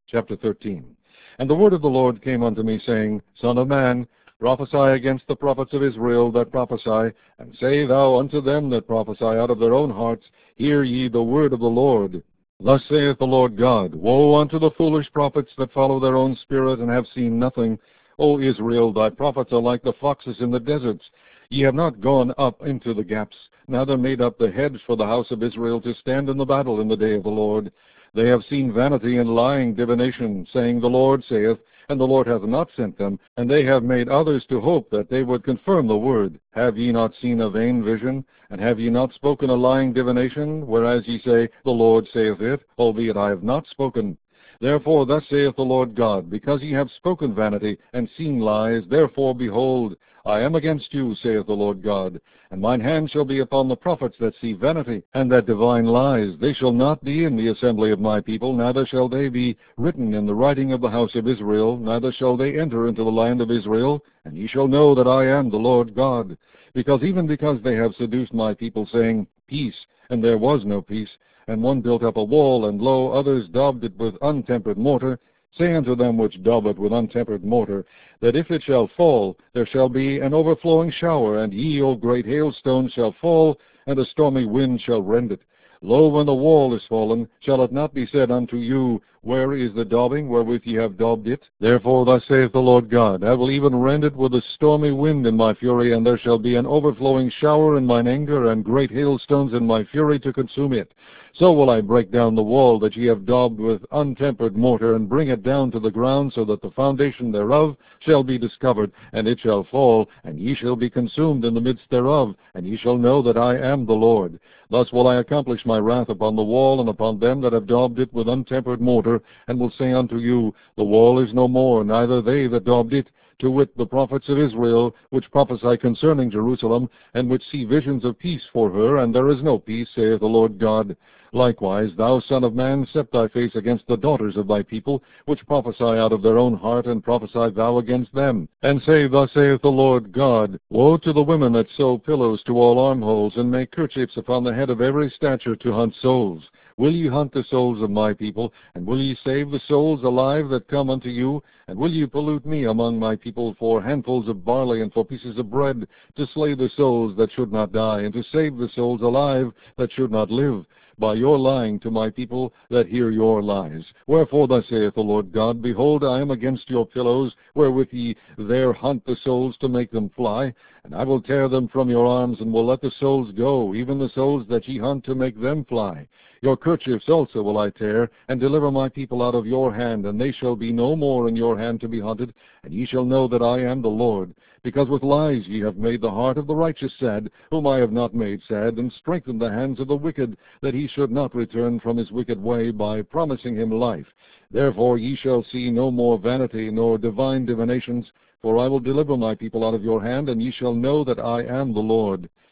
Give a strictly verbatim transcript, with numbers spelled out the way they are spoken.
Chapter thirteen. And the word of the Lord came unto me, saying, Son of man, prophesy against the prophets of Israel that prophesy, and say thou unto them that prophesy out of their own hearts, Hear ye the word of the Lord. Thus saith the Lord God, Woe unto the foolish prophets that follow their own spirit, and have seen nothing. O Israel, thy prophets are like the foxes in the deserts. Ye have not gone up into the gaps, neither made up the hedge for the house of Israel to stand in the battle in the day of the Lord. They have seen vanity and lying divination, saying, The Lord saith, and the Lord hath not sent them, and they have made others to hope that they would confirm the word. Have ye not seen a vain vision, and have ye not spoken a lying divination, whereas ye say, The Lord saith it, albeit I have not spoken? Therefore thus saith the Lord God, Because ye have spoken vanity, and seen lies, therefore, behold, I am against you, saith the Lord God. And mine hand shall be upon the prophets that see vanity, and that divine lies. They shall not be in the assembly of my people, neither shall they be written in the writing of the house of Israel, neither shall they enter into the land of Israel. And ye shall know that I am the Lord God. Because even because they have seduced my people, saying, Peace, and there was no peace, and one built up a wall, and lo, others daubed it with untempered mortar, say unto them which daub it with untempered mortar, that if it shall fall, there shall be an overflowing shower, and ye, O great hailstones, shall fall, and a stormy wind shall rend it. Lo, when the wall is fallen, shall it not be said unto you, Where is the daubing wherewith ye have daubed it? Therefore thus saith the Lord God, I will even rend it with a stormy wind in my fury, and there shall be an overflowing shower in mine anger, and great hailstones in my fury to consume it. So will I break down the wall that ye have daubed with untempered mortar, and bring it down to the ground, so that the foundation thereof shall be discovered, and it shall fall, and ye shall be consumed in the midst thereof, and ye shall know that I am the Lord. Thus will I accomplish my wrath upon the wall, and upon them that have daubed it with untempered mortar, and will say unto you, The wall is no more, neither they that daubed it, to wit, the prophets of Israel, which prophesy concerning Jerusalem, and which see visions of peace for her, and there is no peace, saith the Lord God. Likewise, thou son of man, set thy face against the daughters of thy people, which prophesy out of their own heart, and prophesy thou against them. And say, Thus saith the Lord God, Woe to the women that sew pillows to all armholes, and make kerchiefs upon the head of every stature to hunt souls. Will ye hunt the souls of my people, and will ye save the souls alive that come unto you? And will ye pollute me among my people for handfuls of barley and for pieces of bread, to slay the souls that should not die, and to save the souls alive that should not live, by your lying to my people that hear your lies? Wherefore thus saith the Lord God, Behold, I am against your pillows, wherewith ye there hunt the souls to make them fly, and I will tear them from your arms, and will let the souls go, even the souls that ye hunt to make them fly. Your kerchiefs also will I tear, and deliver my people out of your hand, and they shall be no more in your hand to be hunted, and ye shall know that I am the Lord. Because with lies ye have made the heart of the righteous sad, whom I have not made sad, and strengthened the hands of the wicked, that he should not return from his wicked way, by promising him life. Therefore ye shall see no more vanity, nor divine divinations, for I will deliver my people out of your hand, and ye shall know that I am the Lord.